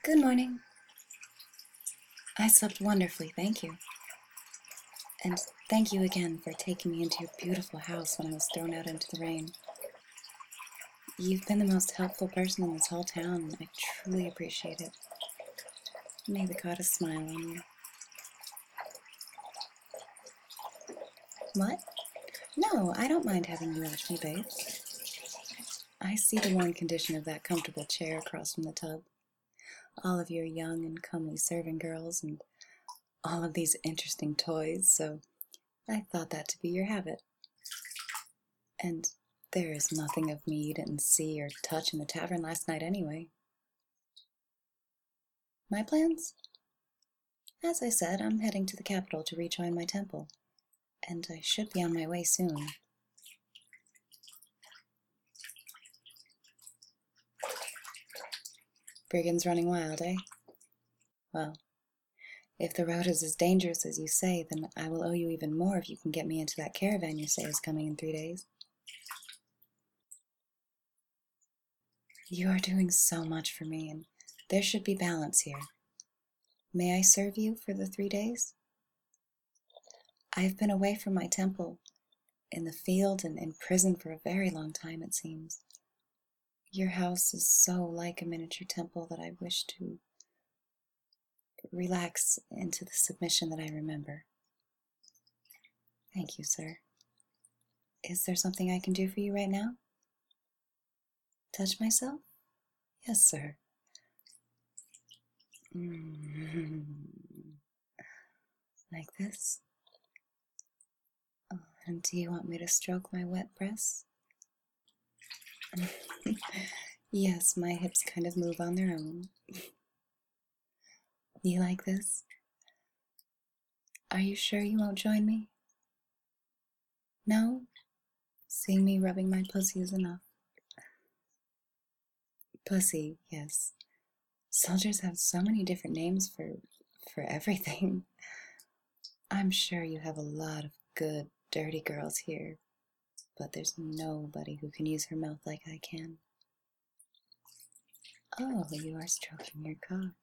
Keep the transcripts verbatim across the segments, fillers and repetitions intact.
Good morning. I slept wonderfully, thank you. And thank you again for taking me into your beautiful house when I was thrown out into the rain. You've been the most helpful person in this whole town, and I truly appreciate it. May the goddess smile on you. What? No, I don't mind having you watch me bathe. I see the worn condition of that comfortable chair across from the tub. All of your young and comely serving girls, and all of these interesting toys, so I thought that to be your habit. And there is nothing of me you didn't see or touch in the tavern last night anyway. My plans? As I said, I'm heading to the capital to rejoin my temple, and I should be on my way soon. Brigands running wild, eh? Well, if the road is as dangerous as you say, then I will owe you even more if you can get me into that caravan you say is coming in three days. You are doing so much for me, and there should be balance here. May I serve you for the three days? I have been away from my temple, in the field and in prison for a very long time, it seems. Your house is so like a miniature temple that I wish to relax into the submission that I remember. Thank you, sir. Is there something I can do for you right now? Touch myself? Yes, sir. Mm-hmm. Like this? Oh, and do you want me to stroke my wet breasts? Yes, my hips kind of move on their own. You like this? Are you sure you won't join me? No? Seeing me rubbing my pussy is enough. Pussy, yes. Soldiers have so many different names for for everything. I'm sure you have a lot of good, dirty girls here, but there's nobody who can use her mouth like I can. Oh, you are stroking your cock.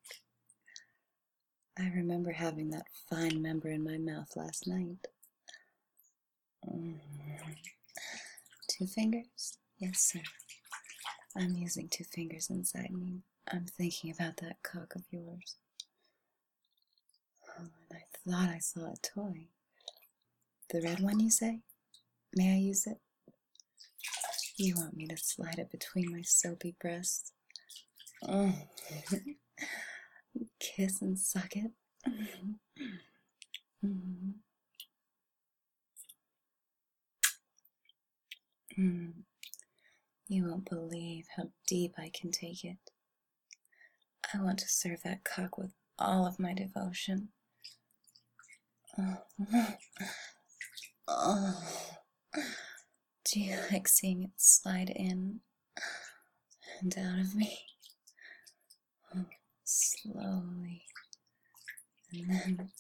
I remember having that fine member in my mouth last night. Mm. Two fingers? Yes, sir. I'm using two fingers inside me. I'm thinking about that cock of yours. Oh, and I thought I saw a toy. The red one, you say? May I use it? You want me to slide it between my soapy breasts? Oh. Kiss and suck it? Mm-hmm. Mm. You won't believe how deep I can take it. I want to serve that cock with all of my devotion. Oh. Oh. Do you like seeing it slide in and out of me? Oh, slowly. And then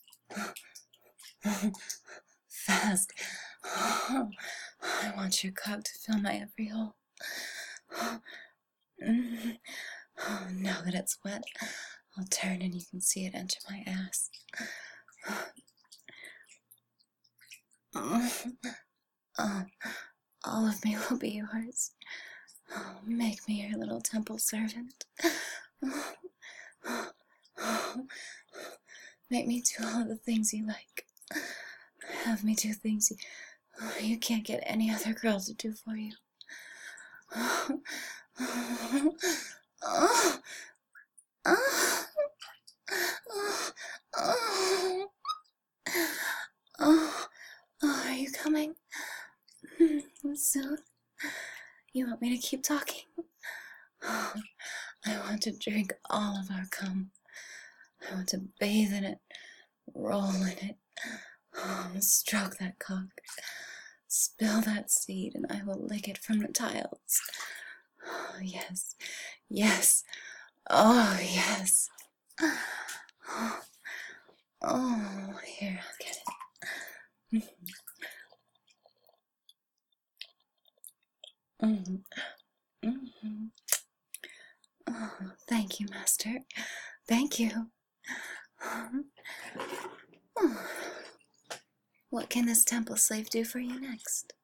fast. Oh, I want your cock to fill my every hole. Oh, now that it's wet, I'll turn and you can see it enter my ass. Oh, oh, all of me will be yours. Oh, make me your little temple servant. Oh, oh, oh. Make me do all the things you like. Have me do things you, oh, you can't get any other girl to do for you. Oh, oh, oh, oh, oh, oh, oh, are you coming? Soon? You want me to keep talking? Oh, I want to drink all of our cum. I want to bathe in it, roll in it, oh, stroke that cock, spill that seed, and I will lick it from the tiles. Oh, yes, yes, oh, yes. Oh, oh, here, I'll get it. Mm-hmm. Mm-hmm. Oh, thank you, Master. Thank you. What can this temple slave do for you next?